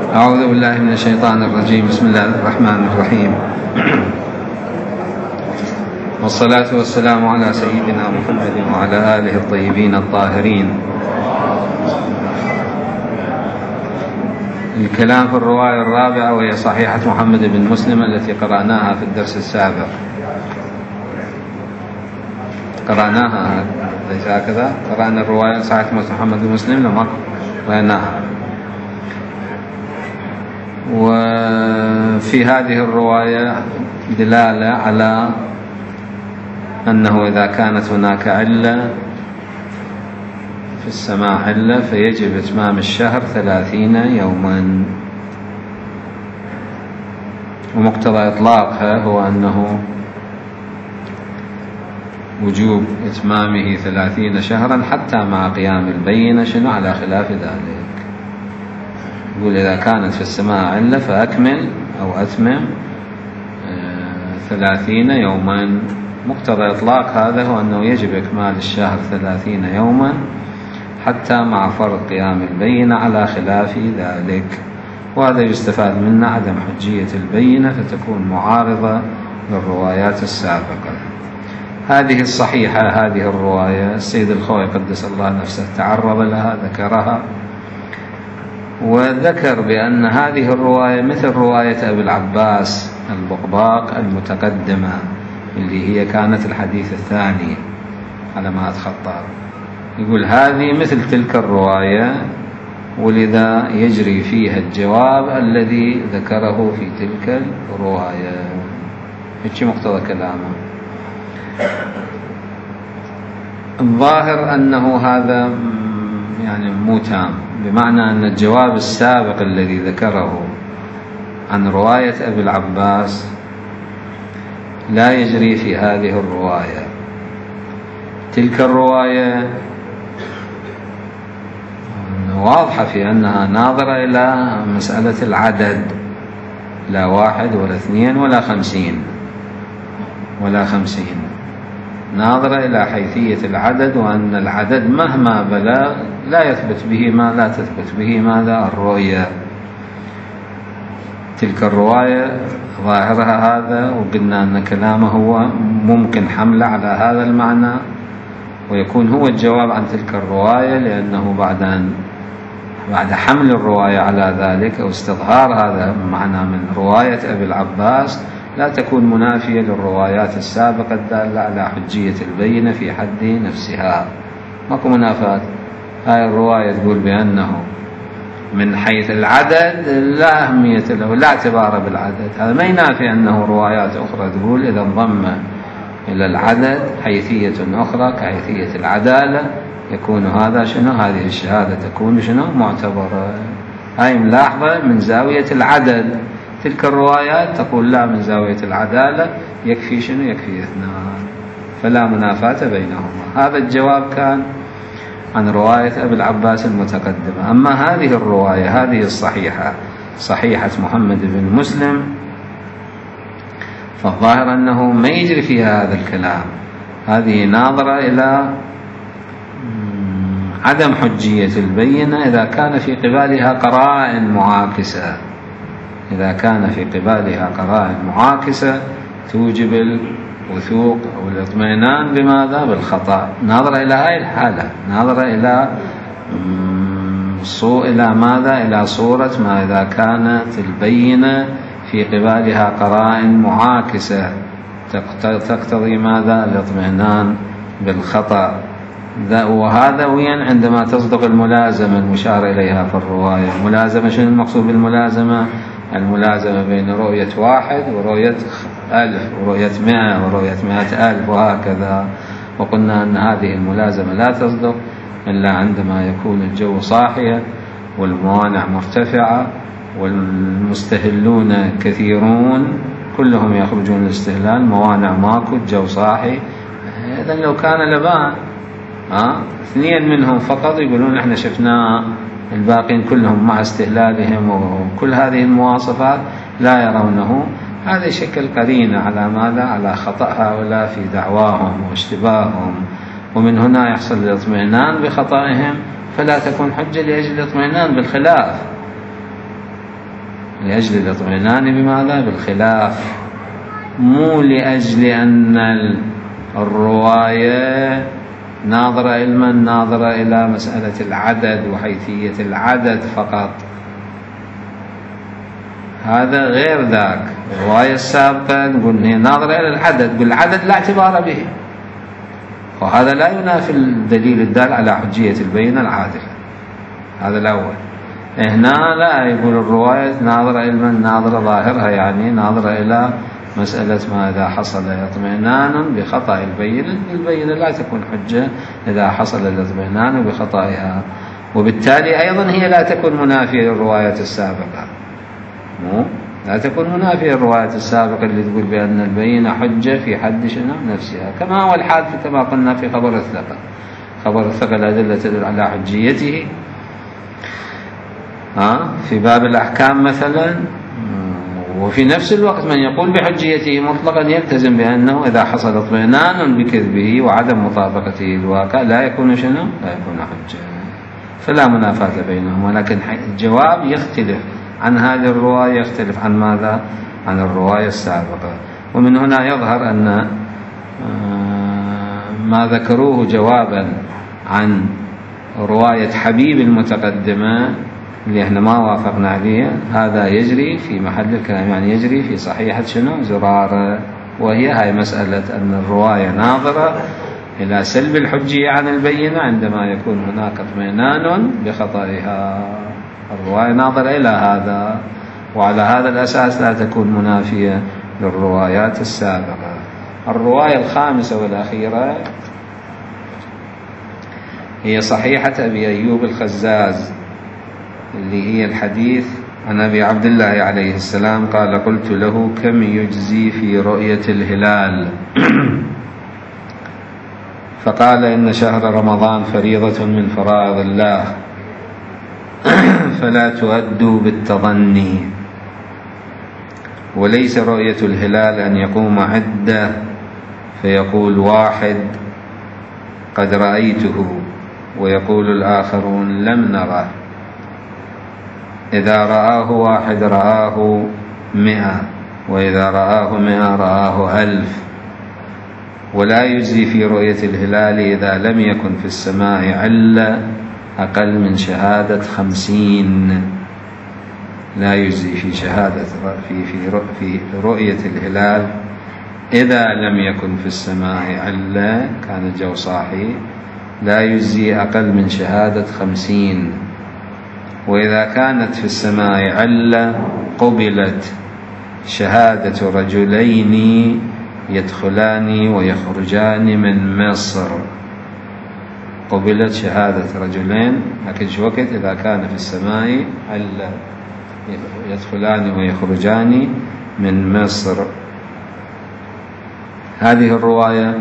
أعوذ بالله من الشيطان الرجيم. بسم الله الرحمن الرحيم، والصلاة والسلام على سيدنا محمد وعلى آله الطيبين الطاهرين. الكلام في الرواية الرابعة وهي صحيحة محمد بن مسلم التي قرأناها في الدرس السابق. قرأناها ليس هكذا؟ قرأنا الرواية صحيحة محمد بن مسلم لما قرأناها. وفي هذه الرواية دلالة على أنه إذا كانت هناك علة في السماع علة فيجب إتمام الشهر 30 يوما، ومقتضى إطلاقها هو أنه وجوب إتمامه 30 شهرا حتى مع قيام البينة شنو على خلاف ذلك. يقول إذا كانت في السماع علة فأكمل أو أتمم 30 يوما. مقتضى إطلاق هذا هو أنه يجب إكمال الشهر 30 يوما حتى مع فرض قيام البينة على خلاف ذلك. وهذا يستفاد منه عدم حجية البينة فتكون معارضة للروايات السابقة. هذه الصحيحة، هذه الرواية السيد الخوي قدس الله نفسه تعرض لها، ذكرها وذكر بأن هذه الرواية مثل رواية أبي العباس البقباق المتقدمة اللي هي كانت الحديث الثاني على ما أتخطى. يقول هذه مثل تلك الرواية، ولذا يجري فيها الجواب الذي ذكره في تلك الرواية. هيك مقتضى كلامه. الظاهر أنه هذا يعني مو تام، بمعنى أن الجواب السابق الذي ذكره عن رواية أبي العباس لا يجري في هذه الرواية. تلك الرواية واضحة في أنها ناظرة إلى مسألة العدد، لا 1 ولا 2 ولا 50 ولا 50، ناظرة إلى حيثية العدد، وأن العدد مهما بلغ لا يثبت به ما لا تثبت به ماذا الرؤية. تلك الرواية ظاهرها هذا، وقلنا أن كلامه هو ممكن حمله على هذا المعنى ويكون هو الجواب عن تلك الرواية، لأنه بعد حمل الرواية على ذلك أو استظهار هذا المعنى من رواية أبي العباس لا تكون منافية للروايات السابقة الدالة على حجية البينة في حد نفسها. ماكو منافاة. هاي الرواية تقول بأنه من حيث العدد لا أهمية له، لا اعتبار بالعدد. هذا ما ينافي أنه روايات أخرى تقول إذا انضم إلى العدد حيثية أخرى كحيثية العدالة يكون هذا شنو، هذه الشهادة تكون شنو معتبرة. هاي ملاحظة من زاوية العدد. تلك الروايات تقول لا، من زاوية العدالة يكفي شنو، يكفي 2، فلا منافاة بينهما. هذا الجواب كان عن رواية أبي العباس المتقدمة. أما هذه الرواية هذه الصحيحة، صحيحة محمد بن مسلم، فالظاهر أنه ما يجري فيها هذا الكلام. هذه ناظرة إلى عدم حجية البينة إذا كان في قبالها قرائن معاكسة، إذا كان في قبالها قرائن معاكسة توجب الوثوق أو الاطمئنان بماذا؟ بالخطأ. ناظرة إلى هاي الحالة، ناظرة إلى ماذا؟ إلى صورة ما إذا كانت البينة في قبالها قرائن معاكسة تقتضي ماذا؟ الاطمئنان بالخطأ. وهذا وين؟ عندما تصدق الملازمة المشار إليها في الرواية. الملازمة شنو المقصود بالملازمة؟ الملازمة بين رؤية 1 ورؤية 1000 ورؤية 100 ورؤية 100,000 وهكذا. وقلنا أن هذه الملازمة لا تصدق إلا عندما يكون الجو صاحيا والموانع مرتفعة والمستهلون كثيرون كلهم يخرجون الاستهلال، موانع ماكو، الجو صاحي. إذن لو كان لبان 2 منهم فقط يقولون احنا شفناه، الباقين كلهم مع استهلالهم وكل هذه المواصفات لا يرونه. هذا يشكل قرينة على ماذا؟ على خطأ هؤلاء في دعواهم واشتباههم، ومن هنا يحصل الاطمئنان بخطئهم، فلا تكون حجة لأجل الاطمئنان بالخلاف. لأجل الاطمئنان بماذا؟ بالخلاف، مو لأجل أن الرواية ناظرة علما ناظرة إلى مسألة العدد وحيثية العدد فقط، هذا غير ذاك. الرواية السابقة نقول هي ناظرة إلى العدد، بالعدد لا اعتبار به، وهذا لا ينافي الدليل الدال على حجية البينة العادلة. هذا الأول. هنا لا، يقول الرواية ناظرة علما ناظرة ظاهرها يعني ناظرة إلى مسألة ما إذا حصل اطمئنان بخطأ البينة لا تكون حجة إذا حصل الاطمئنان بخطئها، وبالتالي أيضا هي لا تكون منافية للروايات السابقة، لا تكون منافية للروايات السابقة اللي تقول بأن البينة حجة في حد شنو نفسها، كما هو الحال كما قلنا في خبر الثقة. خبر الثقة الأدلة تدل على حجيته في باب الأحكام مثلا، وفي نفس الوقت من يقول بحجيته مطلقا يلتزم بأنه إذا حصل اطمئنان بكذبه وعدم مطابقته للواقع لا يكون شنو؟ لا يكون حجة. فلا منافاة بينهم، ولكن الجواب يختلف عن هذه الرواية، يختلف عن ماذا؟ عن الرواية السابقة. ومن هنا يظهر أن ما ذكروه جوابا عن رواية حبيب المتقدمة اللي احنا ما وافقنا عليها، هذا يجري في محل الكلام، يعني يجري في صحيحة شنو؟ زرارة، وهي هاي مسألة أن الرواية ناظرة إلى سلب الحجية عن البينة عندما يكون هناك اطمئنان بخطئها. الرواية ناظرة إلى هذا، وعلى هذا الأساس لا تكون منافية للروايات السابقة. الرواية الخامسة والأخيرة هي صحيحة أبي أيوب الخزاز، اللي هي الحديث عن أبي عبد الله عليه السلام قال: قلت له: كم يجزي في رؤية الهلال؟ فقال: إن شهر رمضان فريضة من فرائض الله، فلا تؤدوا بالتظني، وليس رؤية الهلال أن يقوم عدة فيقول واحد قد رأيته ويقول الآخرون لم نره، إذا رآه واحد رآه 100، وإذا رآه 100 رآه 1000. ولا يجزي في رؤية الهلال إذا لم يكن في السماء علة أقل من شهادة 50. لا يجزي في شهادة في رؤية الهلال إذا لم يكن في السماء علة، كان الجو صاحي، لا يجزي أقل من شهادة 50. وإذا كانت في السماء علة قبلت شهادة رجلين يدخلان ويخرجان من مصر. قبلت شهادة رجلين، لكن شو وقت إذا كان في السماء علة يدخلان ويخرجان من مصر. هذه الرواية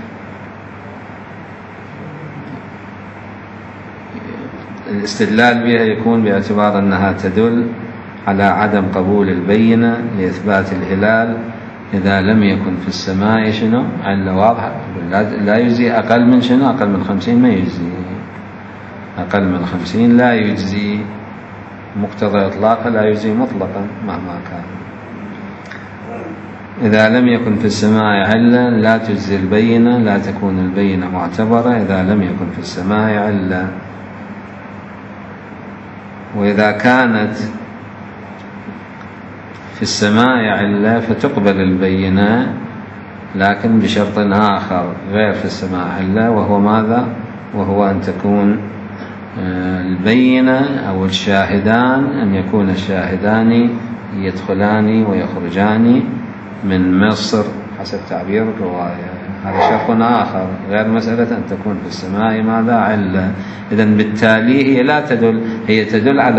الاستدلال بها يكون باعتبار أنها تدل على عدم قبول البينة لإثبات الهلال إذا لم يكن في السماء شنو علة واضحة. لا يجزي أقل من شنو؟ أقل من 50 ما يجزي، أقل من 50 لا يجزي، مقتضى إطلاقه لا يجزي مطلقا مهما كان. إذا لم يكن في السماء علة لا تجزي البينة، لا تكون البينة معتبرة إذا لم يكن في السماء علة. وإذا كانت في السماء علة فتقبل البينة، لكن بشرط آخر غير في السماء علة، وهو ماذا؟ وهو أن تكون البينة أو الشاهدان أن يكون الشاهدان يدخلان ويخرجان من مصر حسب تعبير الرواية. هذا شرط آخر غير مسألة أن تكون في السماء ماذا علة. إذن بالتالي هي لا تدل، هي تدل على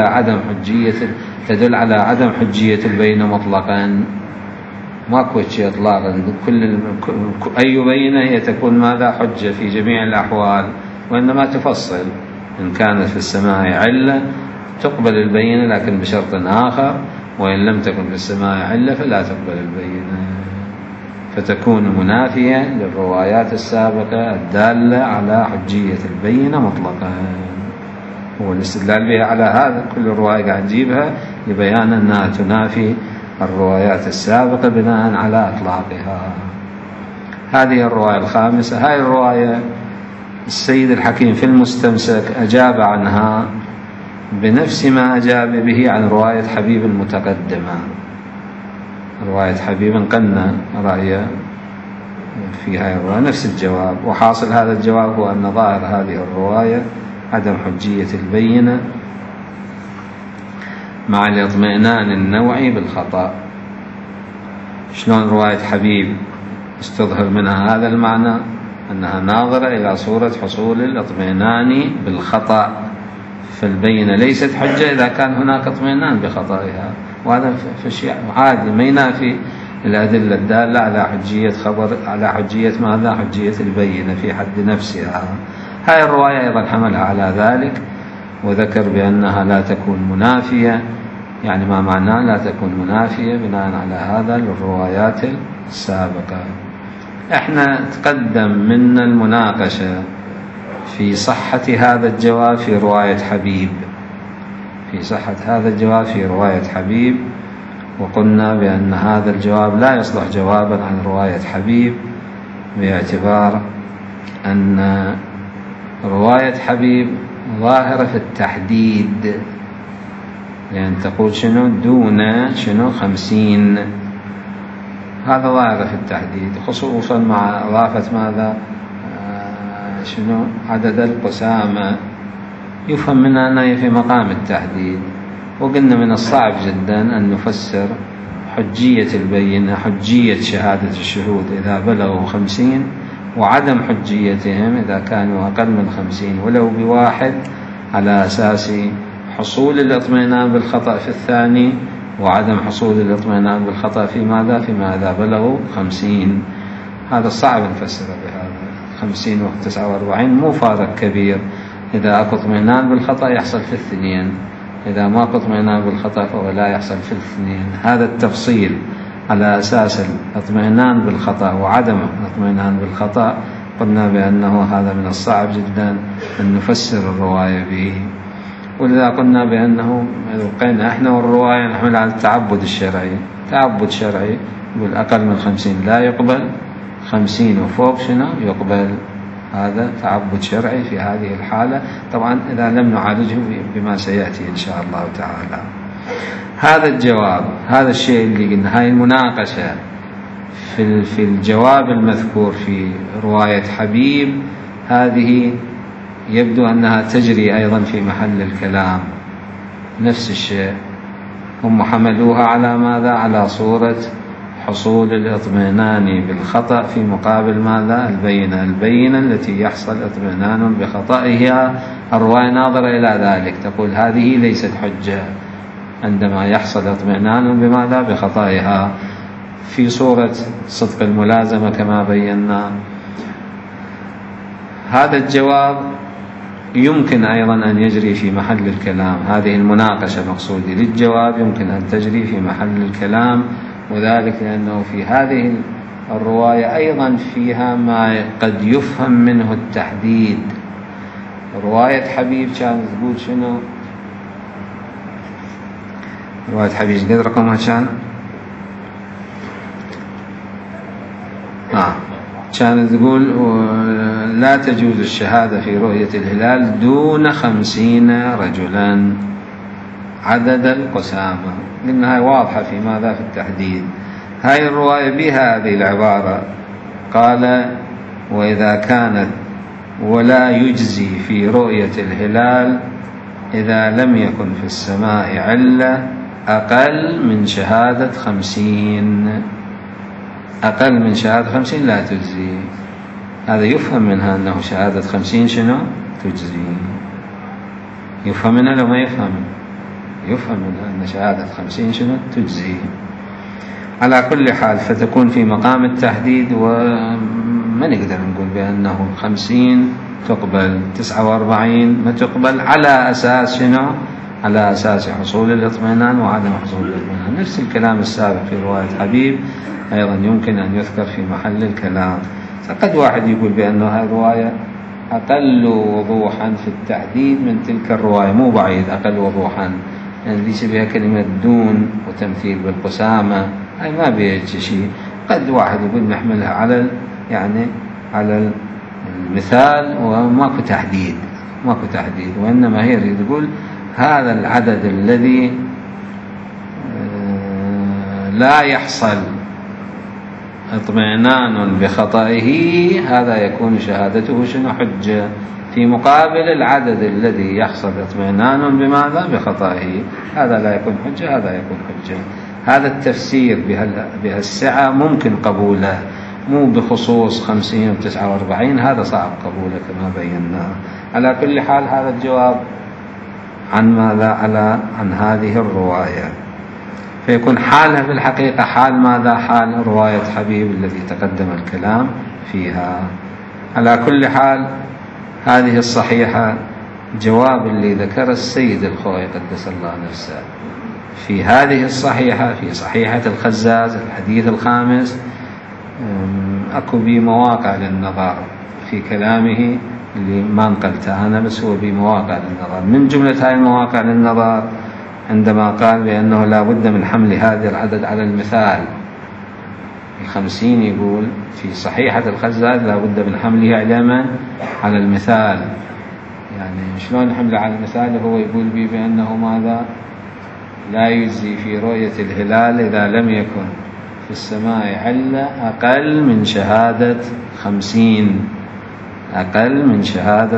عدم حجية البينة مطلقا، ماكو شيء إطلاقا. أي بينة هي تكون ماذا حجة في جميع الأحوال، وإنما تفصل. إن كانت في السماء علة تقبل البينة لكن بشرط آخر، وإن لم تكن في السماء علة فلا تقبل البينة، فتكون منافية للروايات السابقة الدالة على حجية البينة مطلقا. والاستدلال بها على هذا، كل الرواية قاعد تجيبها لبيان أنها تنافي الروايات السابقة بناء على إطلاقها. هذه الرواية الخامسة. هذه الرواية السيد الحكيم في المستمسك أجاب عنها بنفس ما أجاب به عن رواية حبيب المتقدمة. رواية حبيب قلنا رأيه في هذه الرواية نفس الجواب، وحاصل هذا الجواب هو أن ظاهر هذه الرواية عدم حجية البينة مع الاطمئنان النوعي بالخطأ. شلون رواية حبيب استظهر منها هذا المعنى، أنها ناظرة إلى صورة حصول الاطمئنان بالخطأ، فالبينة ليست حجة إذا كان هناك اطمئنان بخطئها، وهذا في شيء عادي ما ينافي الأدلة الدالة على حجية خبر، على حجية ماذا؟ حجية البينة في حد نفسها. هاي الرواية أيضا حملها على ذلك وذكر بأنها لا تكون منافية، يعني ما معناه لا تكون منافية بناء على هذا للروايات السابقة. احنا تقدم منا المناقشة في صحة هذا الجواب في رواية حبيب، في صحة هذا الجواب في رواية حبيب، وقلنا بأن هذا الجواب لا يصلح جوابا عن رواية حبيب باعتبار أن رواية حبيب ظاهرة في التحديد، لأن تقول شنو دون شنو 50، هذا ظاهرة في التحديد، خصوصا مع إضافة ماذا شنو عدد القسامة، يفهم منها أنها في مقام التحديد. وقلنا من الصعب جدا أن نفسر حجية البينة، حجية شهادة الشهود إذا بلغوا 50، وعدم حجيتهم إذا كانوا أقل من 50 ولو بواحد، على أساس حصول الاطمئنان بالخطأ في الثاني وعدم حصول الاطمئنان بالخطأ في ماذا؟ فيما إذا بلغوا 50. هذا صعب نفسره بهذا. 50 و 49 مو فارق كبير، إذا أكو اطمئنان بالخطأ يحصل في الاثنين، إذا ما أكو اطمئنان بالخطأ فهو لا يحصل في الاثنين. هذا التفصيل على أساس الاطمئنان بالخطأ وعدم الاطمئنان بالخطأ قلنا بأنه هذا من الصعب جدا أن نفسر الرواية به، ولذا قلنا بأنه بقينا احنا والرواية نحمل على التعبد الشرعي. تعبد شرعي يقول أقل من 50 لا يقبل، 50 وفوق شنو يقبل، هذا تعبد شرعي في هذه الحالة، طبعا إذا لم نعالجه بما سيأتي إن شاء الله تعالى. هذا الجواب، هذا الشيء اللي قلنا، هاي المناقشة في الجواب المذكور في رواية حبيب، هذه يبدو أنها تجري أيضا في محل الكلام نفس الشيء. هم حملوها على ماذا؟ على صورة حصول الاطمئنان بالخطأ في مقابل ماذا؟ البينة التي يحصل اطمئنان بخطئها. الرواية ناظرة إلى ذلك، تقول هذه ليست حجة عندما يحصل اطمئنان بماذا؟ بخطئها، في صورة صدق الملازمة كما بينا. هذا الجواب يمكن أيضا أن يجري في محل الكلام، هذه المناقشة مقصودي للجواب يمكن أن تجري في محل الكلام، وذلك لأنه في هذه الرواية أيضا فيها ما قد يفهم منه التحديد. رواية حبيب كانت تقول شنو؟ رواية حبيب قد رقمها كان؟ كانت تقول لا تجوز الشهادة في رؤية الهلال دون 50 رجلا عدد القسامة. قلنا هاي واضحة في ماذا؟ في التحديد. هاي الرواية بها هذه العبارة، قال وإذا كانت ولا يجزي في رؤية الهلال إذا لم يكن في السماء علة أقل من شهادة 50، أقل من شهادة 50 لا تجزي. هذا يفهم منها أنه شهادة 50 شنو؟ تجزي. يفهم منها لو ما يفهم؟ يفهم منها أن شهادة 50 شنو؟ تجزي. على كل حال فتكون في مقام التحديد، وما نقدر نقول بأنه 50 تقبل 49 ما تقبل، على أساس شنو؟ على أساس حصول الاطمئنان وعدم حصول الاطمئنان. نفس الكلام السابق في رواية حبيب أيضا يمكن أن يذكر في محل الكلام. فقد واحد يقول بأنه هذه الرواية أقل وضوحا في التحديد من تلك الرواية، مو بعيد أقل وضوحا، اللي بها كلمة دون وتمثيل بالقسامة، هاي ما بيها شيء. قد واحد يقول نحملها على يعني على المثال وماكو تحديد، وإنما هي تقول هذا العدد الذي لا يحصل اطمئنان بخطئه، هذا يكون شهادته شنو؟ حجة، في مقابل العدد الذي يحصل اطمئنان بماذا؟ بخطئه، هذا لا يكون حجة، هذا يكون حجة. هذا التفسير بهالسعة ممكن قبوله، مو بخصوص 50 و49، هذا صعب قبوله كما بينا. على كل حال هذا الجواب عن ماذا؟ عن هذه الرواية. فيكون حالها في الحقيقة حال ماذا؟ حال رواية حبيب الذي تقدم الكلام فيها. على كل حال هذه الصحيحة جواب اللي ذكر السيد الخوئي قدس الله نفسه في هذه الصحيحة، في صحيحة الخزاز الحديث الخامس، أكو بمواقع للنظر في كلامه اللي ما نقلته أنا، بس هو بمواقع للنظر. من جملة هذه المواقع للنظر عندما قال بأنه لا بد من حمل هذا العدد على المثال، 50 يقول في صحيحة الخزاز لا بد من حمله على المثال. يعني شلون حمله على المثال؟ هو يقول بأنه ماذا؟ لا يجزي في رؤية الهلال إذا لم يكن في السماء علة أقل من شهادة 50. أقل من شهادة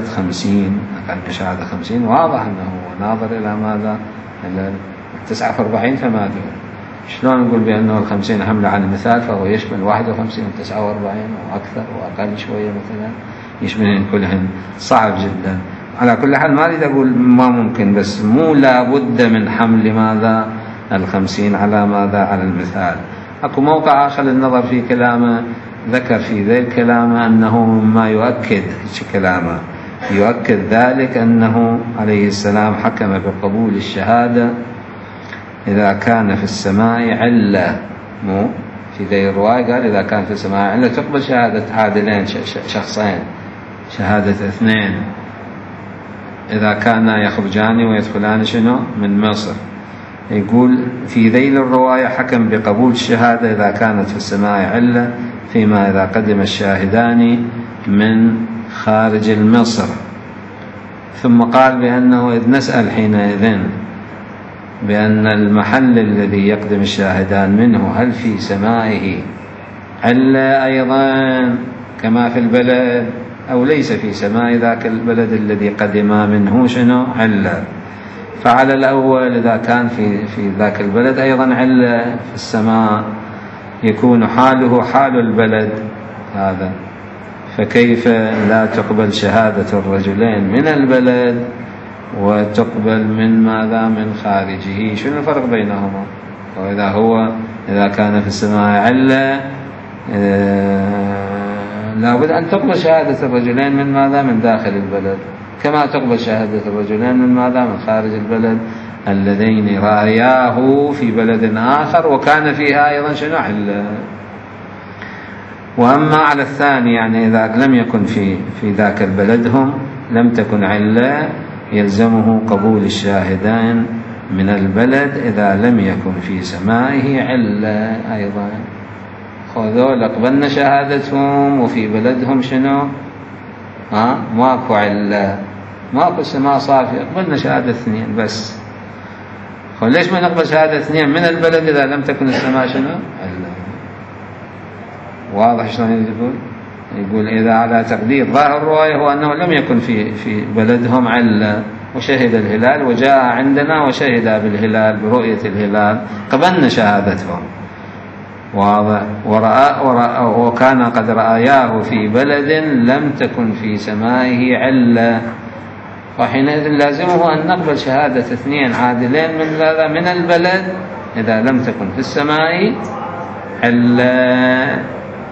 50. واضح أنه ناظر إلى ماذا؟ إلى 49 فما دون. شلون نقول بأنه 50 حملة على المثال فهو يشمل 51 و49 وأكثر وأقل شوية مثلا، يشملهن كلهن؟ صعب جدا. على كل حال ما أريد أقول ما ممكن، بس مو لا بد من حمل ماذا؟ 50 على ماذا؟ على المثال. أكو موقع آخر للنظر في كلامه، ذكر في ذي الكلام أنه ما يؤكد كلامه، يؤكد ذلك أنه عليه السلام حكم بقبول الشهادة إذا كان في السماء علة. مو في ذي الرواية قال إذا كان في السماء علة تقبل شهادة عادلين، شخصين، شهادة 2 إذا كانا يخرجان ويدخلان شنو؟ من مصر. يقول في ذيل الرواية حكم بقبول الشهادة إذا كانت في السماء علة، فيما إذا قدم الشاهدان من خارج مصر. ثم قال بأنه إذ نسأل حينئذ بأن المحل الذي يقدم الشاهدان منه هل في سمائه علة أيضا كما في البلد، أو ليس في سماء ذاك البلد الذي قدم منه شنو؟ علة. فعلى الأول إذا كان في ذاك البلد أيضا علة في السماء يكون حاله حال البلد هذا، فكيف لا تقبل شهادة الرجلين من البلد وتقبل من ماذا؟ من خارجه؟ شنو الفرق بينهما؟ إذا كان في السماء علة لابد أن تقبل شهادة الرجلين من ماذا؟ من داخل البلد، كما تقبل شهادة الرجلين من ماذا؟ من خارج البلد، اللذين رأياه في بلد آخر وكان فيها أيضا شنو؟ علة. وأما على الثاني يعني إذا لم يكن في ذاك البلد هم لم تكن علة، يلزمه قبول الشاهدين من البلد إذا لم يكن في سمائه علة أيضا. خذوا قبلنا شهادتهم وفي بلدهم شنو؟ ماكو علة، ماكو سماء صافية، قبلنا شهادة 2 بس. ليش ما نقبل شهادة 2 من البلد إذا لم تكن السماء شنو؟ علة. واضح شلون يقول إذا على تقدير ظاهر الرواية هو أنه لم يكن في بلدهم علة وشهد الهلال وجاء عندنا وشهد بالهلال برؤية الهلال، قبلنا شهادتهم. واضح. وكان قد رأياه في بلد لم تكن في سمائه علة، وحينئذ لازمه أن نقبل شهادة 2 عادلين من البلد إذا لم تكن في السماء علة.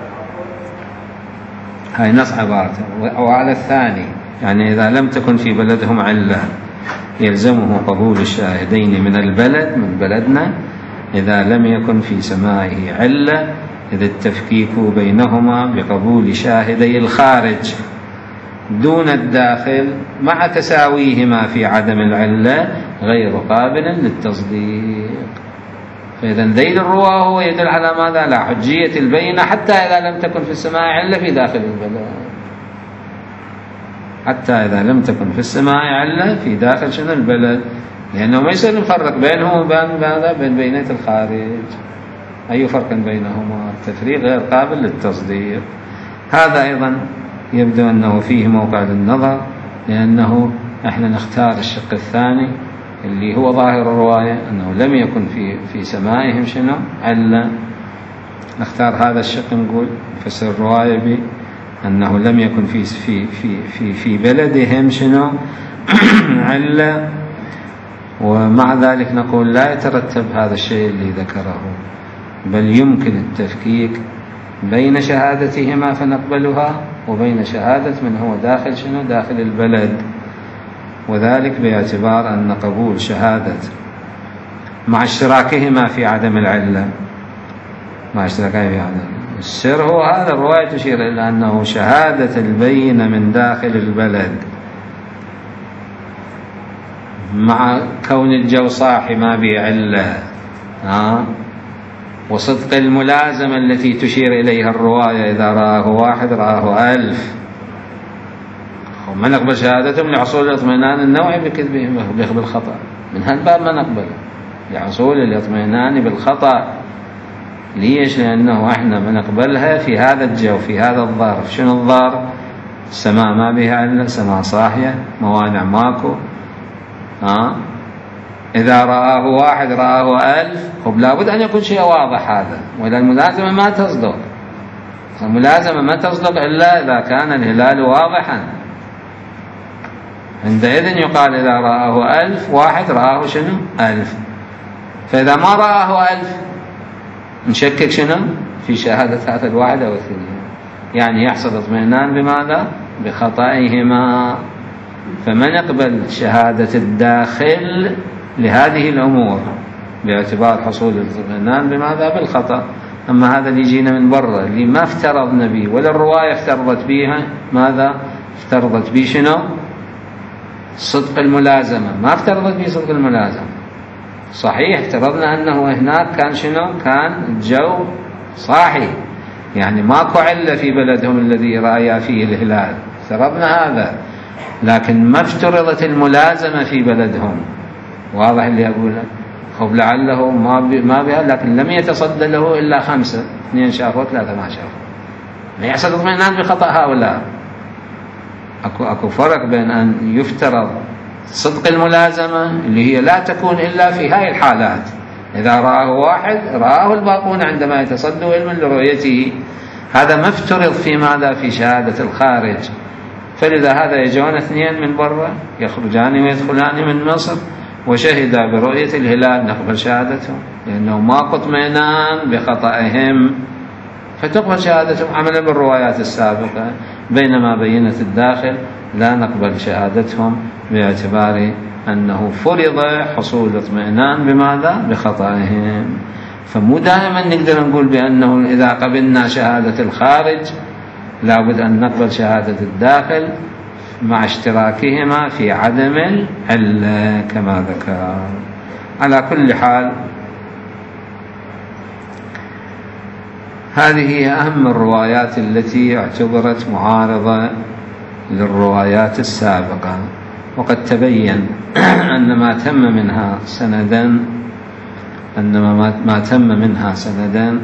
هاي نص عبارته. وعلى الثاني يعني إذا لم تكن في بلدهم علة يلزمه قبول الشاهدين من البلد، من بلدنا، إذا لم يكن في سمائه علة، إذ التفكيك بينهما بقبول شاهدي الخارج. دون الداخل مع تساويهما في عدم العلة غير قابل للتصديق. فإذا ذيل الرواة هو يدل على ماذا؟ على حجية البينة حتى إذا لم تكن في السماع علة في داخل البلد، حتى إذا لم تكن في السماع علة في داخل شنو البلد، لأنه ما يصير نفرق بينهم وبين ماذا؟ بين بينة الخارج. أي فرق بينهما؟ التفريق غير قابل للتصديق. هذا أيضا يبدو أنه فيه موقع للنظر، لأنه احنا نختار الشق الثاني اللي هو ظاهر الرواية أنه لم يكن في سمائهم شنو علة. نختار هذا الشق، نقول نفسر الرواية بأنه لم يكن في بلدهم شنو علة، ومع ذلك نقول لا يترتب هذا الشيء اللي ذكره، بل يمكن التفكيك بين شهادتهما فنقبلها وبين شهادة من هو داخل شنو داخل البلد، وذلك باعتبار أن قبول شهادة مع اشتراكهما في عدم العلة، مع اشتراكهما في عدم السر، هو هذا الرواية تشير إلى أنه شهادة البينة من داخل البلد مع كون الجو صاحي ما بعلة، وصدق الملازمة التي تشير إليها الرواية إذا رآه واحد رآه 1000، وما نقبل شهادتهم لحصول الاطمئنان النوعي بكذبهم بالخطأ. من هالباب ما نقبل لحصول الاطمئنان بالخطأ. ليش؟ لأنه احنا ما نقبلها في هذا الجو، في هذا الظرف. شنو الظرف؟ السماء ما بها علة، سماء صاحية، موانع ماكو. إذا رآه واحد رآه 1000، خب لابد أن يكون شيء واضح هذا، وإذا الملازمة ما تصدق. الملازمة ما تصدق إلا إذا كان الهلال واضحا، عندئذ يقال إذا رآه 1000 واحد رآه شنو 1000. فإذا ما رآه 1000 نشكك شنو في شهادة هذا الواحد أو الثنين، يعني يحصل اطمئنان بماذا؟ بخطئهما. فما نقبل شهادة الداخل لهذه الأمور باعتبار حصول الاطمئنان بماذا؟ بالخطأ. أما هذا اللي يجينا من برا اللي ما افترضنا به ولا الرواية افترضت بها ماذا؟ افترضت به شنو؟ صدق الملازمة. ما افترضت به صدق الملازمة. صحيح افترضنا أنه هناك كان شنو؟ كان الجو صاحي، يعني ماكو علة في بلدهم الذي رأى فيه الهلال، افترضنا هذا، لكن ما افترضت الملازمة في بلدهم. واضح اللي أقوله؟ خب لعله ما بها، لكن لم يتصدى له إلا 5، 2 شافوا 3 ما شافوا. ما يحصل اطمئنان بخطأ هؤلاء. أكو فرق بين أن يفترض صدق الملازمة اللي هي لا تكون إلا في هاي الحالات، إذا رآه واحد رآه الباقون عندما يتصدوا علما لرؤيته. هذا ما افترض في ماذا؟ في شهادة الخارج. فلذا هذا يجون 2 من برا يخرجان ويدخلان من مصر وشهدا برؤية الهلال، نقبل شهادتهم لأنه ماكو اطمئنان بخطئهم، فتقبل شهادتهم عملا بالروايات السابقة. بينما بينة الداخل لا نقبل شهادتهم باعتبار أنه فرض حصول اطمئنان بماذا؟ بخطئهم. فمو دائما نقدر نقول بأنه إذا قبلنا شهادة الخارج لابد أن نقبل شهادة الداخل مع اشتراكهما في عدم العلة كما ذكر. على كل حال هذه أهم الروايات التي اعتبرت معارضة للروايات السابقة، وقد تبين أن ما تم منها سندا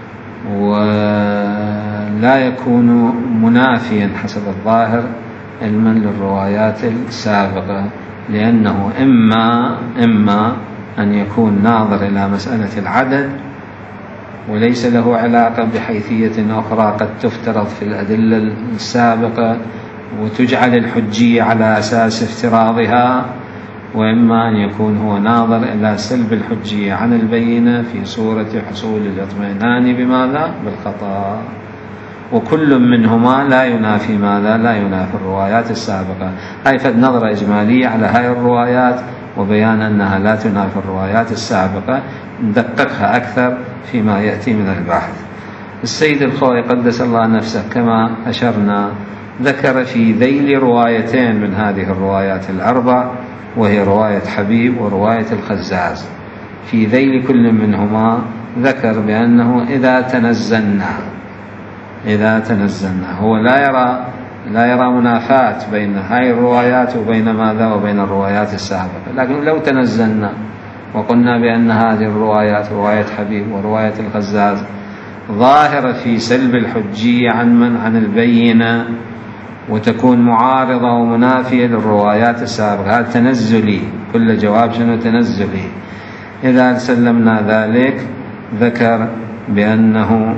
ولا يكون منافيا حسب الظاهر علما للروايات السابقة، لأنه إما أن يكون ناظر إلى مسألة العدد وليس له علاقة بحيثية أخرى قد تفترض في الأدلة السابقة وتجعل الحجية على أساس افتراضها، وإما أن يكون هو ناظر إلى سلب الحجية عن البينة في صورة حصول الاطمئنان بماذا؟ بالخطأ. وكل منهما لا ينافي ماذا؟ لا ينافي الروايات السابقة. هاي فد نظرة إجمالية على هاي الروايات وبيان أنها لا تنافي الروايات السابقة، ندققها أكثر فيما يأتي من البحث. السيد الخوئي قدس الله نفسه كما أشرنا ذكر في ذيل روايتين من هذه الروايات الأربع، وهي رواية حبيب ورواية الخزاز. في ذيل كل منهما ذكر بأنه إذا تنزلنا هو لا يرى منافاة بين هاي الروايات وبين ماذا وبين الروايات السابقة، لكن لو تنزلنا وقلنا بأن هذه الروايات رواية حبيب ورواية الخزاز ظاهرة في سلب الحجية عن البينة، وتكون معارضة ومنافية للروايات السابقة، هذا تنزلي، كل جواب شنو تنزلي. إذا سلمنا ذلك ذكر بأنه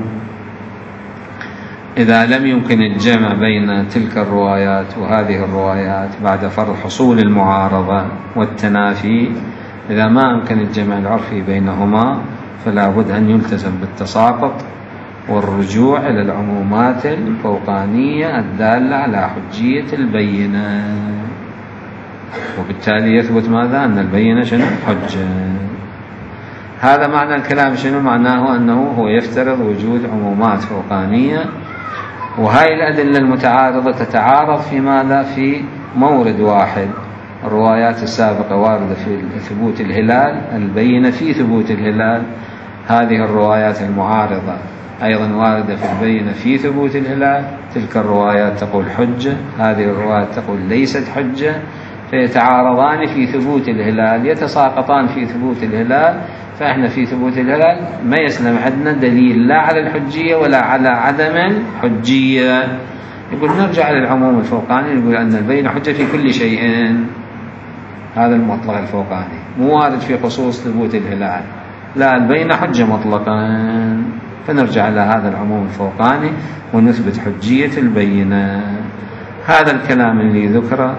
إذا لم يمكن الجمع بين تلك الروايات وهذه الروايات بعد فرض حصول المعارضة والتنافي، إذا ما أمكن الجمع العرفي بينهما فلا بد أن يلتزم بالتساقط والرجوع إلى العمومات الفوقانية الدالة على حجية البينة، وبالتالي يثبت ماذا؟ أن البينة شنو؟ حجة. هذا معنى الكلام. شنو معناه؟ أنه هو يفترض وجود عمومات فوقانية، وهاي الأدلة المتعارضة تتعارض في ماذا؟ في مورد واحد. الروايات السابقة واردة في ثبوت الهلال، البينة في ثبوت الهلال. هذه الروايات المعارضة أيضا واردة في البينة في ثبوت الهلال، تلك الروايات تقول حجة، هذه الروايات تقول ليست حجة، فيتعارضان في ثبوت الهلال، يتساقطان في ثبوت الهلال. فإحنا في ثبوت الهلال ما يسلم عندنا دليل لا على الحجية ولا على عدم الحجية. يقول نرجع للعموم الفوقاني، يقول أن البينة حجة في كل شيء، هذا المطلق الفوقاني مو وارد في خصوص ثبوت الهلال، لا البينة حجة مطلقا، فنرجع إلى هذا العموم الفوقاني ونثبت حجية البينة. هذا الكلام اللي ذكره.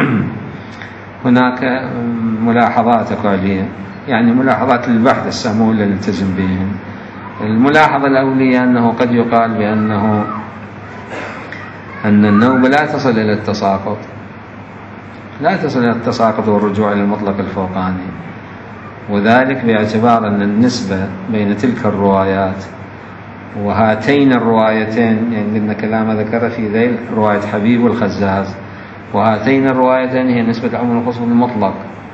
هناك ملاحظات أقالية، يعني ملاحظات للبحث السمو اللي نلتزم بهم. الملاحظة الأولية أنه قد يقال بأن النوبة لا تصل إلى التساقط، لا تصل إلى التساقط والرجوع إلى المطلق الفوقاني، وذلك باعتبار أن النسبة بين تلك الروايات وهاتين الروايتين، يعني قلنا كلام ذكر في ذيل رواية حبيب والخزاز، وهاتين الروايتين هي نسبة العموم والخصوص المطلق،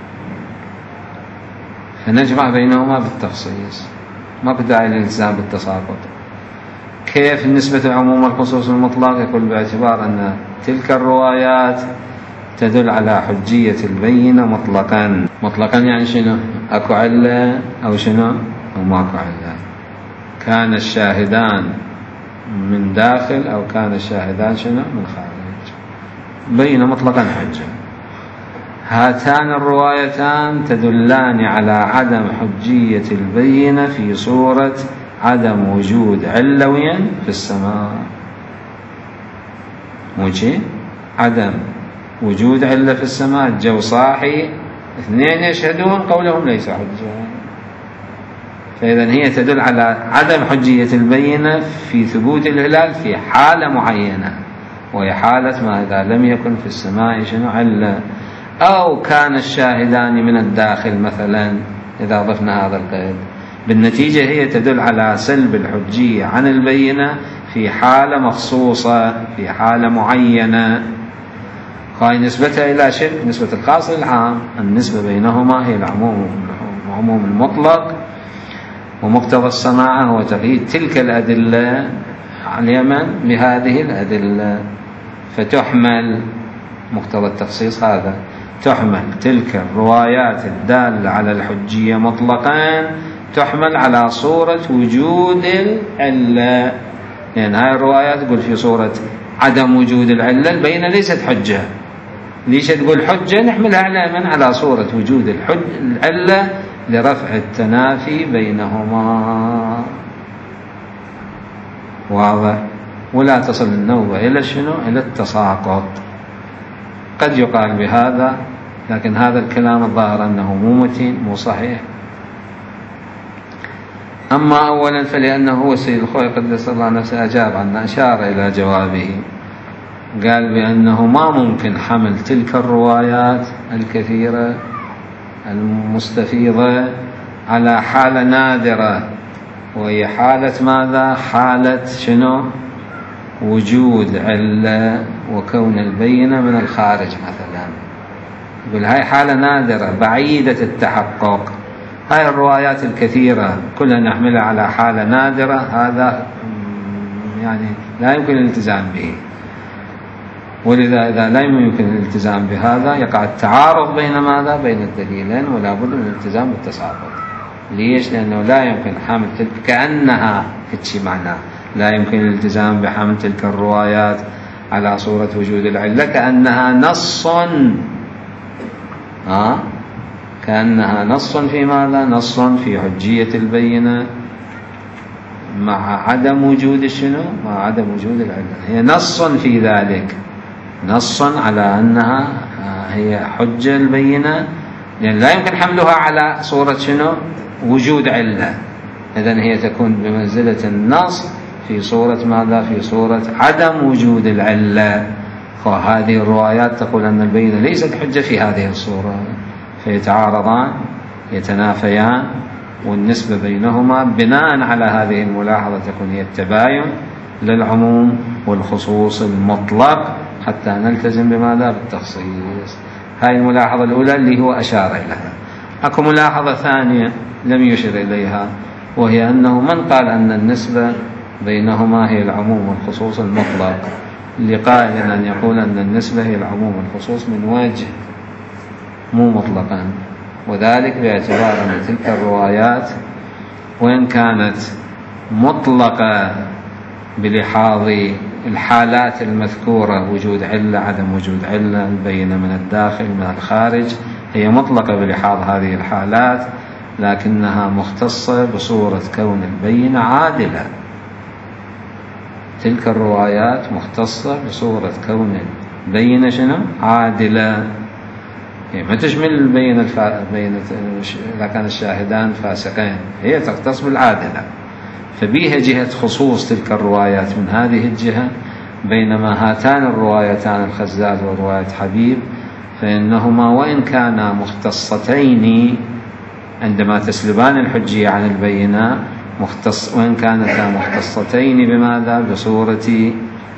فنجمع بينهما بالتخصيص، ما بداعي للالتزام بالتساقط. كيف نسبة العموم والخصوص المطلق؟ يقول باعتبار أن تلك الروايات تدل على حجية البينة مطلقا. مطلقا يعني شنو؟ أكو علة أو شنو؟ أو ماكو علة، كان الشاهدان من داخل أو كان الشاهدان شنو؟ من خارج، بينة مطلقا حجة. هاتان الروايتان تدلان على عدم حجية البينة في صورة عدم وجود علويا في السماء، موجه عدم وجود علة في السماء، الجو صاحي، اثنين يشهدون قولهم ليس حجة، فإذا هي تدل على عدم حجية البينة في ثبوت الهلال في حالة معينة، وهي حالة ما إذا لم يكن في السماء شنو؟ علة، أو كان الشاهدان من الداخل مثلا، إذا ضفنا هذا القيد. بالنتيجة هي تدل على سلب الحجية عن البينة في حالة مخصوصة، في حالة معينة، هاي نسبتها إلى شرك، نسبة الخاص للعام. النسبة بينهما هي العموم المطلق، ومقتضى الصناعة هو تقييد تلك الأدلة على اليمن بهذه الأدلة، فتحمل مقتضى التخصيص هذا، تحمل تلك الروايات الدالة على الحجية مطلقا تحمل على صورة وجود العلة، لأن هاي الروايات تقول في صورة عدم وجود العلة البينة ليست حجة. ليش تقول حجة؟ نحملها على صورة وجود العلة لرفع التنافي بينهما، واضح؟ ولا تصل النوبة إلى شنو؟ إلى التساقط. قد يقال بهذا، لكن هذا الكلام الظاهر أنه مو متين، مو صحيح. أما أولا فلأنه هو السيد الخوي قدس الله نفسه أجاب عنه، أشار إلى جوابه، قال بأنه ما ممكن حمل تلك الروايات الكثيرة المستفيضة على حالة نادرة، وهي حالة ماذا؟ حالة شنو؟ وجود علة وكون البينة من الخارج مثلا، يقول هاي حالة نادرة بعيدة التحقق. هاي الروايات الكثيرة كلها نحملها على حالة نادرة، هذا يعني لا يمكن الالتزام به. ولذا إذا لا يمكن الالتزام بهذا يقع التعارض بين ماذا؟ بين الدليلين، ولا بد من الالتزام بالتساقط. ليش؟ لأنه لا يمكن حمل تلك كأنها هيك معناه، لا يمكن الالتزام بحمل تلك الروايات على صورة وجود العلة كأنها نص، كأنها نص في ماذا؟ نص في حجية البينة مع عدم وجود شنو؟ مع عدم وجود العلة. هي نص في ذلك، نص على أنها هي حجة البينة، لأن لا يمكن حملها على صورة شنو؟ وجود علة. إذن هي تكون بمنزلة النص في صورة ماذا؟ في صورة عدم وجود العلة. فهذه الروايات تقول أن البينة ليست حجة في هذه الصورة، فيتعارضان يتنافيان، والنسبة بينهما بناء على هذه الملاحظة تكون هي التباين للعموم والخصوص المطلق حتى نلتزم بماذا؟ بالتخصيص. هذه الملاحظة الأولى اللي هو أشار إليها. أكو ملاحظة ثانية لم يشر إليها، وهي أنه من قال أن النسبة بينهما هي العموم والخصوص المطلق، لقائل أن يقول أن النسبة هي العموم والخصوص من وجه مو مطلقا، وذلك باعتبار أن تلك الروايات وإن كانت مطلقة بلحاظ الحالات المذكورة، وجود علة عدم وجود علة، البينة من الداخل من الخارج، هي مطلقة بلحاظ هذه الحالات، لكنها مختصة بصورة كون البينة عادلة. تلك الروايات مختصة بصورة كون البينة شنو؟ عادلة. يعني ما تشمل البينة إذا كان الشاهدان فاسقين، هي تختص بالعادلة، فبيها جهة خصوص تلك الروايات من هذه الجهة. بينما هاتان الروايتان الخزاز ورواية حبيب فإنهما وإن كانا مختصتين عندما تسلبان الحجية عن البينة، وإن كانتا مختصتين بماذا؟ بصورة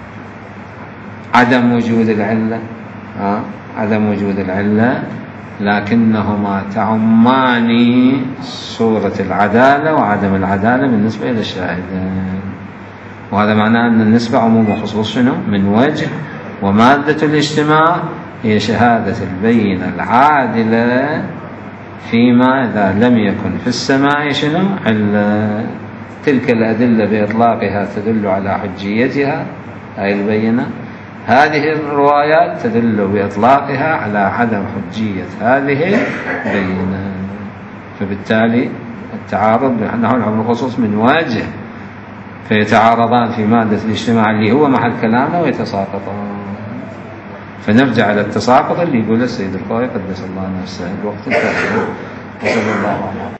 عدم وجود العلة، عدم وجود العلة، لكنهما تعمان صورة العدالة وعدم العدالة بالنسبة إلى الشاهدين. وهذا معناه أن النسبة عموم وخصوص شنو؟ من وجه، ومادة الاجتماع هي شهادة البينة العادلة فيما إذا لم يكن في السماع شنو؟ علة. تلك الأدلة بإطلاقها تدل على حجيتها أي البينة، هذه الروايات تدل بإطلاقها على عدم حجية هذه البينة. فبالتالي التعارض نحو العموم والخصوص من وجه، فيتعارضان في مادة الاجتماع اللي هو محل كلامنا ويتساقطان. فنرجع على التساقط اللي يقول السيد الخوي قدس الله نفسه. الوقت انتهى. وصلى الله عليه وسلم.